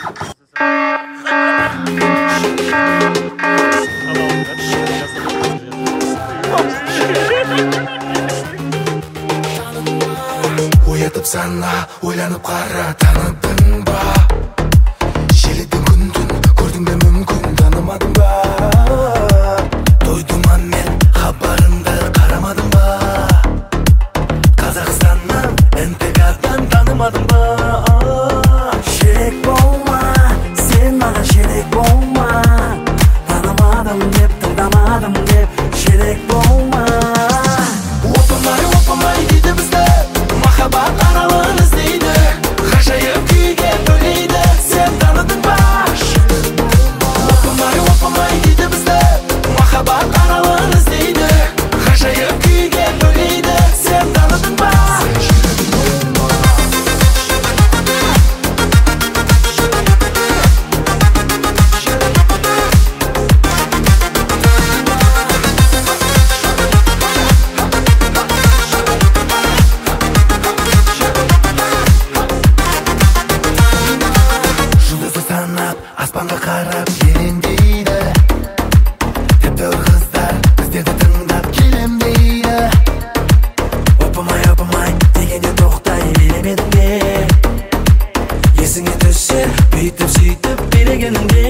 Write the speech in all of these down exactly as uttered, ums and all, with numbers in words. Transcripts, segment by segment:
Oyatıp sana ойланып қара, таныдың ба? Желедің күн-түн көрдің бе мүмкін, танымадың ба? Тойдым мен хабарыңды қарамадың ба? Қазақстаннан эн тэ ка-дан танымадың ба? Шерек болма, сен маған шерек болма. Танымадым деп, тыңдамадым деп, шерек болма. Опамай, опамай дейді бізді, махаббат аралын іздейді, ғажайып күйге бөлейді, сен таныдың ба? Опамай, опамай дейді бізді, махаббат аралын іздейді, ғажайып күйге бөлейді, сен таныдың ба? Аспанға қарап елеңдейді, тіпті қыздар біздерді тыңдап келем дейді. Опамай, опамай дегенде тоқтай беремедің бе? Есіңе түссе бүйтіп сөйтіп берегеніңде.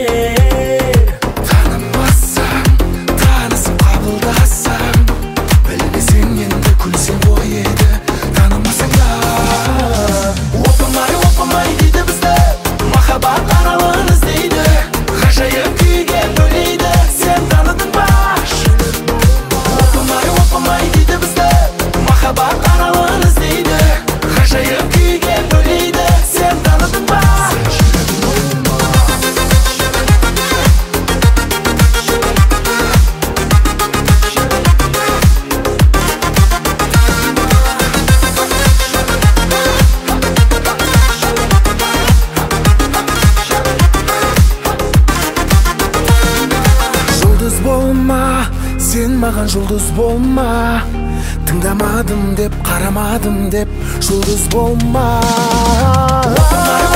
Танымасаң, танысып қабылдасаң, білмесең енді күлсең ғой еді, танымасаң да. Опамай, опамай дейді бізді, махаббат аралын іздейді, ғажайып күйге бөлейді, сен таныдың ба? Опамай, опамай дейді бізді, махаббат аралын іздейді, ғажайып күйге бөлейді, сен таныдың ба? Жұлдыз болма, сен маған жұлдыз болма. Тыңдамадым деп, қарамадым деп, жұлдыз болма.